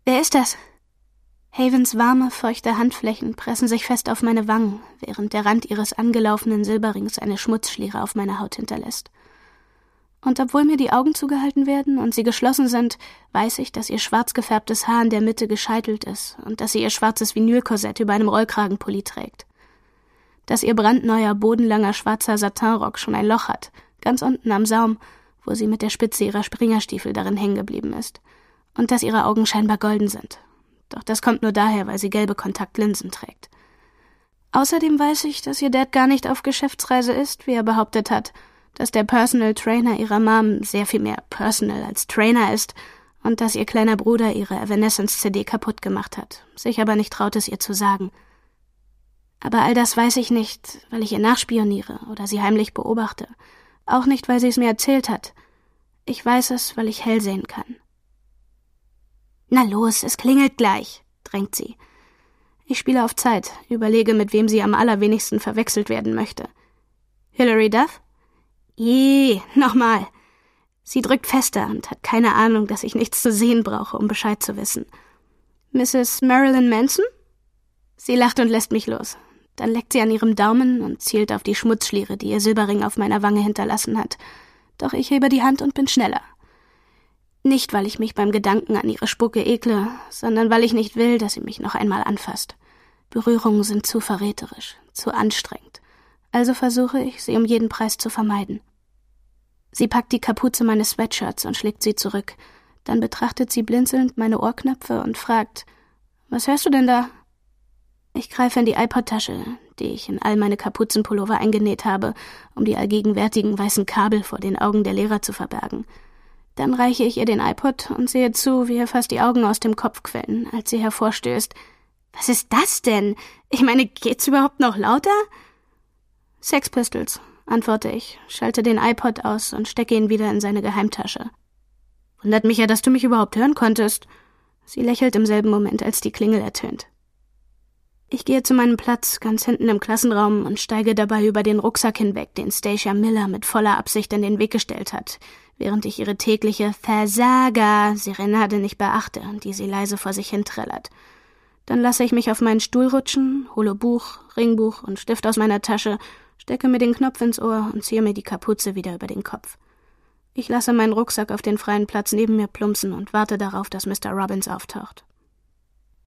»Wer ist das?« Havens warme, feuchte Handflächen pressen sich fest auf meine Wangen, während der Rand ihres angelaufenen Silberrings eine Schmutzschliere auf meiner Haut hinterlässt. Und obwohl mir die Augen zugehalten werden und sie geschlossen sind, weiß ich, dass ihr schwarz gefärbtes Haar in der Mitte gescheitelt ist und dass sie ihr schwarzes Vinylkorsett über einem Rollkragenpulli trägt. Dass ihr brandneuer, bodenlanger schwarzer Satinrock schon ein Loch hat, ganz unten am Saum, wo sie mit der Spitze ihrer Springerstiefel darin hängen geblieben ist. Und dass ihre Augen scheinbar golden sind. Doch das kommt nur daher, weil sie gelbe Kontaktlinsen trägt. Außerdem weiß ich, dass ihr Dad gar nicht auf Geschäftsreise ist, wie er behauptet hat, dass der Personal Trainer ihrer Mom sehr viel mehr Personal als Trainer ist und dass ihr kleiner Bruder ihre Evanescence-CD kaputt gemacht hat, sich aber nicht traut, es ihr zu sagen. Aber all das weiß ich nicht, weil ich ihr nachspioniere oder sie heimlich beobachte. Auch nicht, weil sie es mir erzählt hat. Ich weiß es, weil ich hell sehen kann. »Na los, es klingelt gleich«, drängt sie. Ich spiele auf Zeit, überlege, mit wem sie am allerwenigsten verwechselt werden möchte. »Hilary Duff?« Nochmal. Sie drückt fester und hat keine Ahnung, dass ich nichts zu sehen brauche, um Bescheid zu wissen. »Mrs. Marilyn Manson?« Sie lacht und lässt mich los. Dann leckt sie an ihrem Daumen und zielt auf die Schmutzschliere, die ihr Silberring auf meiner Wange hinterlassen hat. Doch ich hebe die Hand und bin schneller. Nicht, weil ich mich beim Gedanken an ihre Spucke ekle, sondern weil ich nicht will, dass sie mich noch einmal anfasst. Berührungen sind zu verräterisch, zu anstrengend. Also versuche ich, sie um jeden Preis zu vermeiden. Sie packt die Kapuze meines Sweatshirts und schlägt sie zurück. Dann betrachtet sie blinzelnd meine Ohrknöpfe und fragt, »Was hörst du denn da?« Ich greife in die iPod-Tasche, die ich in all meine Kapuzenpullover eingenäht habe, um die allgegenwärtigen weißen Kabel vor den Augen der Lehrer zu verbergen. Dann reiche ich ihr den iPod und sehe zu, wie ihr fast die Augen aus dem Kopf quellen, als sie hervorstößt. »Was ist das denn? Ich meine, geht's überhaupt noch lauter?« »Sex Pistols«, antworte ich, schalte den iPod aus und stecke ihn wieder in seine Geheimtasche. »Wundert mich ja, dass du mich überhaupt hören konntest.« Sie lächelt im selben Moment, als die Klingel ertönt. Ich gehe zu meinem Platz, ganz hinten im Klassenraum, und steige dabei über den Rucksack hinweg, den Stacia Miller mit voller Absicht in den Weg gestellt hat, während ich ihre tägliche Versager-Serenade nicht beachte, die sie leise vor sich hin trällert. Dann lasse ich mich auf meinen Stuhl rutschen, hole Buch, Ringbuch und Stift aus meiner Tasche, stecke mir den Knopf ins Ohr und ziehe mir die Kapuze wieder über den Kopf. Ich lasse meinen Rucksack auf den freien Platz neben mir plumpsen und warte darauf, dass Mr. Robbins auftaucht.